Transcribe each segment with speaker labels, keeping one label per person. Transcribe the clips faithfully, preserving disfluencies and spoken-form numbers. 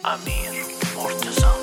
Speaker 1: امیر مرتضی.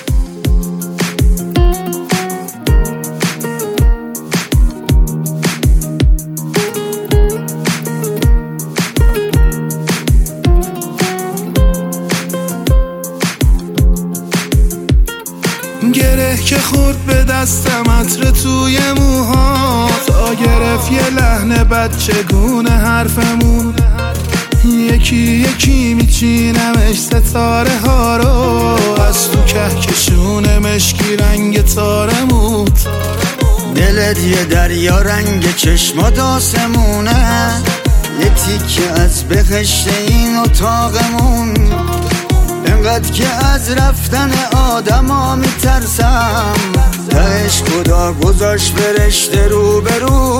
Speaker 2: گره که خورد به دستم عطر توی موها، تا گرفت یه لحن بد چگونه حرفمون. یکی یکی میچینمش ستاره ها رو، از تو کهکشون مشکی رنگ تارمون.
Speaker 3: دلت یه دریا رنگ چشمات آسمونه، یه تیکه از بهشت این اتاقمون. انقدر که از رفتن آدم ها میترسم، تهش خدا گذاشت فرشته رو به رو.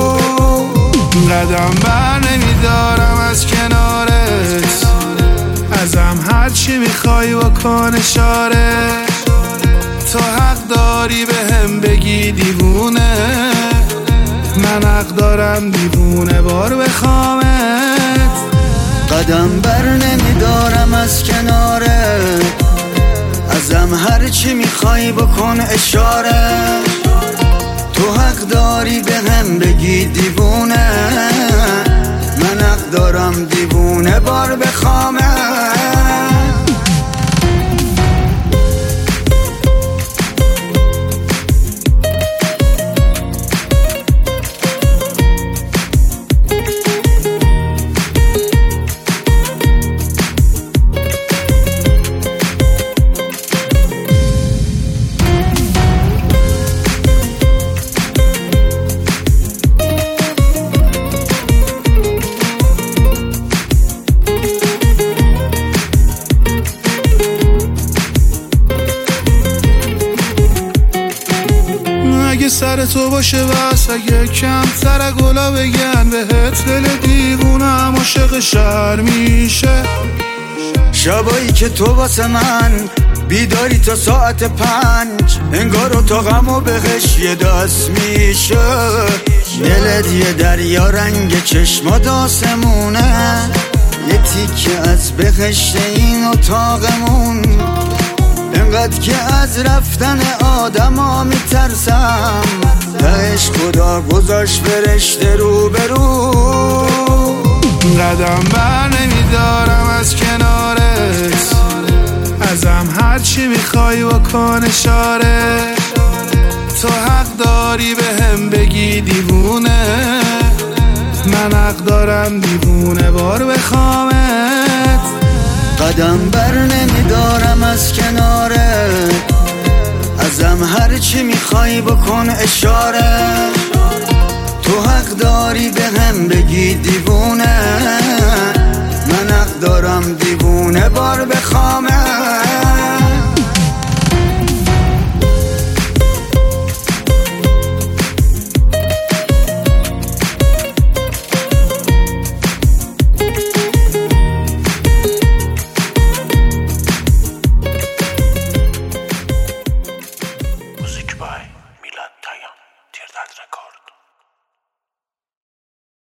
Speaker 2: قدم بر نمیدارم از کنارت، ازم هرچی میخوای بکن اشاره. تو حق داری به هم بگی دیوونه، من حق دارم دیوونه بار بخوامت.
Speaker 3: قدم بر نمیدارم از کنارت، ازم هرچی میخوای بکن اشاره. تو حق داری به هم بگی دیوونه، من حق دارم دیوونه بار بخوامت.
Speaker 2: اگه سر تو باشه بس، اگه کم سر گلا بگن بهت، دل دیوونم عاشق شهر میشه.
Speaker 3: شبایی که تو واسه من بیداری تا ساعت پنج، انگار اتاقمو بهش یه دست میشه. دلت یه دریا رنگ چشمات آسمونه، یه تیکه از بهشت این اتاقمون. انقدر که از رفتن آدم ها میترسم، تهش خدا گذاشت فرشته رو به رو.
Speaker 2: قدم بر نمیدارم از کنارت، ازم هرچی میخوای بکن اشاره. تو حق داری به هم بگی دیوونه، من حق دارم دیوونه بار بخوامت.
Speaker 3: قدم بر نمیدارم از کنارت، ازم هرچی میخوای بکن اشاره. تو حق داری به هم بگی دیوونه، من حق دارم دیوونه بار بخوام.